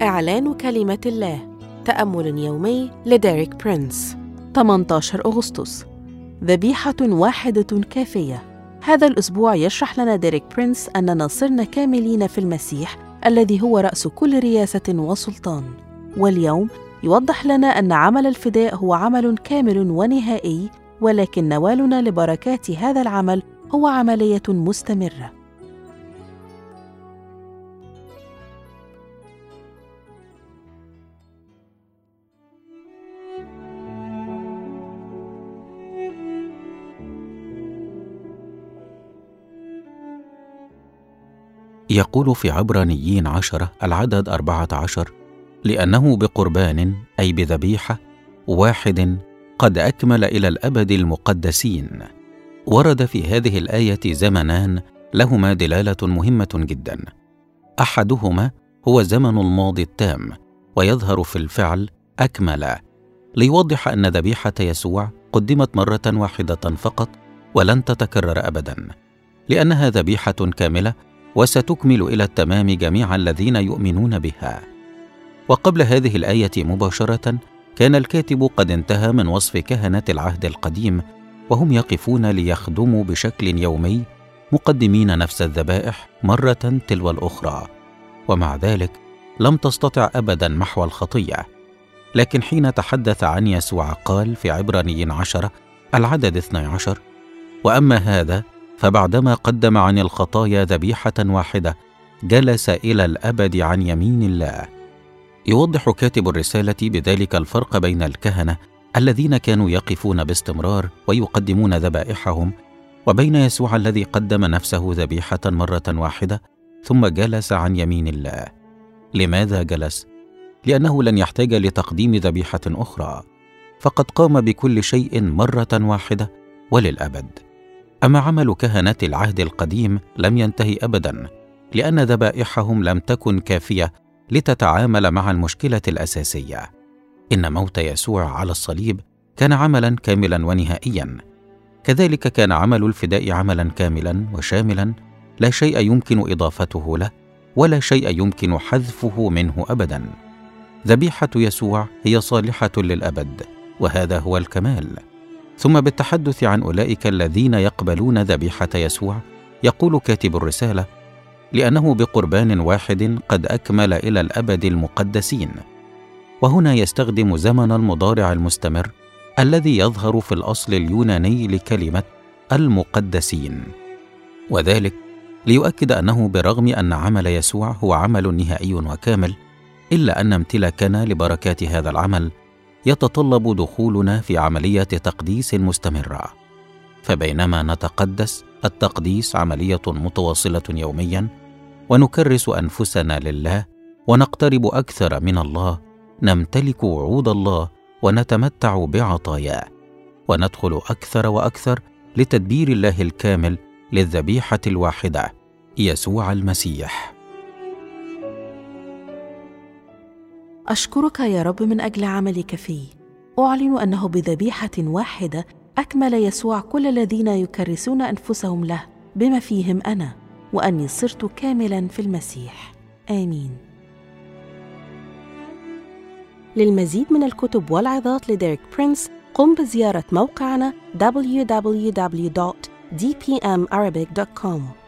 إعلان كلمة الله. تأمل يومي لديريك برينس. 18 أغسطس. ذبيحة واحدة كافية. هذا الأسبوع يشرح لنا ديريك برينس أننا صرنا كاملين في المسيح الذي هو رأس كل رياسة وسلطان. واليوم يوضح لنا أن عمل الفداء هو عمل كامل ونهائي، ولكن نوالنا لبركات هذا العمل هو عملية مستمرة. يقول في عبرانيين 10 العدد 14: لأنه بقربان أي بذبيحة واحد قد أكمل إلى الأبد المقدسين. ورد في هذه الآية زمنان لهما دلالة مهمة جدا. أحدهما هو زمن الماضي التام، ويظهر في الفعل أكمل، ليوضح أن ذبيحة يسوع قدمت مرة واحدة فقط ولن تتكرر أبدا، لأنها ذبيحة كاملة وستكمل إلى التمام جميع الذين يؤمنون بها. وقبل هذه الآية مباشرة كان الكاتب قد انتهى من وصف كهنة العهد القديم، وهم يقفون ليخدموا بشكل يومي مقدمين نفس الذبائح مرة تلو الأخرى، ومع ذلك لم تستطع أبدا محو الخطية. لكن حين تحدث عن يسوع قال في عبرانيين 10 العدد 12: وأما هذا فبعدما قدم عن الخطايا ذبيحة واحدة جلس إلى الأبد عن يمين الله. يوضح كاتب الرسالة بذلك الفرق بين الكهنة الذين كانوا يقفون باستمرار ويقدمون ذبائحهم، وبين يسوع الذي قدم نفسه ذبيحة مرة واحدة ثم جلس عن يمين الله. لماذا جلس؟ لأنه لن يحتاج لتقديم ذبيحة أخرى، فقد قام بكل شيء مرة واحدة وللأبد. أما عمل كهنة العهد القديم لم ينتهي أبدا، لأن ذبائحهم لم تكن كافية لتتعامل مع المشكلة الأساسية. إن موت يسوع على الصليب كان عملا كاملا ونهائيا، كذلك كان عمل الفداء عملا كاملا وشاملا، لا شيء يمكن إضافته له ولا شيء يمكن حذفه منه أبدا. ذبيحة يسوع هي صالحة للأبد، وهذا هو الكمال. ثم بالتحدث عن أولئك الذين يقبلون ذبيحة يسوع يقول كاتب الرسالة: لأنه بقربان واحد قد أكمل إلى الأبد المقدسين. وهنا يستخدم زمن المضارع المستمر الذي يظهر في الأصل اليوناني لكلمة المقدسين، وذلك ليؤكد أنه برغم أن عمل يسوع هو عمل نهائي وكامل، إلا أن امتلاكنا لبركات هذا العمل يتطلب دخولنا في عملية تقديس مستمرة. فبينما نتقدس، التقديس عملية متواصلة يوميا، ونكرس أنفسنا لله ونقترب أكثر من الله، نمتلك وعود الله ونتمتع بعطاياه، وندخل أكثر وأكثر لتدبير الله الكامل للذبيحة الواحدة يسوع المسيح. أشكرك يا رب من أجل عملك في. أعلن أنه بذبيحة واحدة أكمل يسوع كل الذين يكرسون أنفسهم له بما فيهم أنا، وأني صرت كاملا في المسيح. آمين. للمزيد من الكتب والعظات لديريك برينس قم بزيارة موقعنا www.dpmarabic.com.